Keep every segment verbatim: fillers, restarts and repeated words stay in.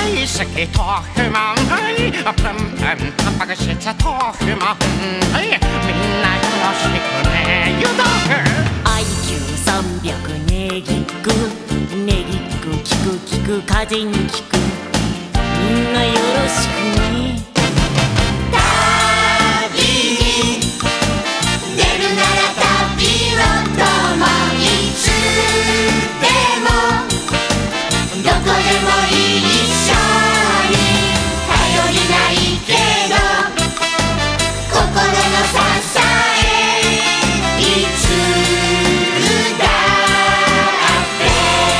大好き豆腐マン、はい、プンプンタンパク質豆腐マン、はい、みんなよろしくね湯豆腐。 アイキューさんびゃく ネギっ子ネギっ子キクキク風にキクみんなよろしくね。 旅に出るなら旅をともいつでもどこでもいい一緒に頼りないけど心の支えいつだって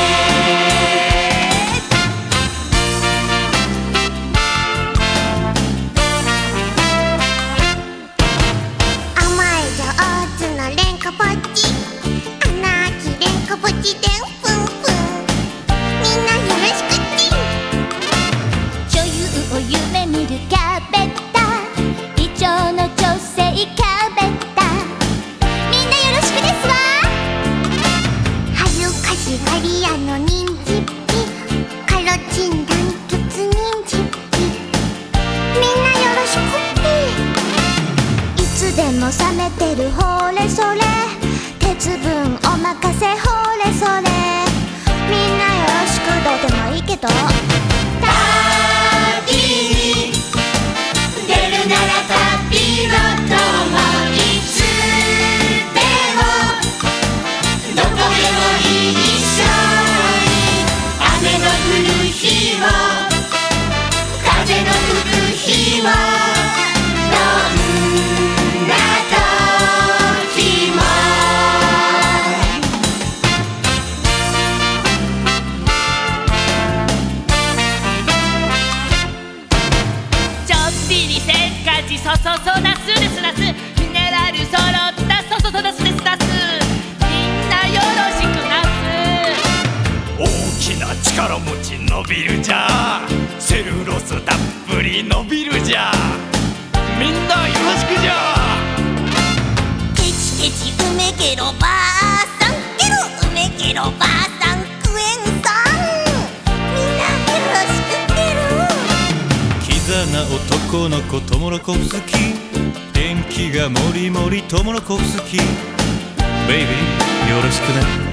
甘い上手なレンコポチ穴あきレンコポチでんぷんぷんみんなよろしくち女優を夢見るキャベタイチョウの女性キャベタみんなよろしくですわ。 恥ずかしがり屋の忍者っぴカロチン団結忍者っぴみんなよろしくっていつでも冷めてるほれそれ鉄分おまかせほれそれみんなよろしくどうでもいいけど旅に出るなら旅の友いつでもどこでもいい一緒に雨の降る日も風の吹く日もどんな時もちょっぴりせっかちそそそなするすなすミネラルそろったそそそなすですなすみんなよろしくなす。 大きな力持ち伸びるじゃセルロスたっぷり伸びるじゃみんなよろしくじゃ。 ケチケチうめけろばあさんケロうめけろばあさんクエンさんみんなよろしくケロキザな男の子トモロコフ好き元気がもりもりトモロコフ好きベイビーよろしくね。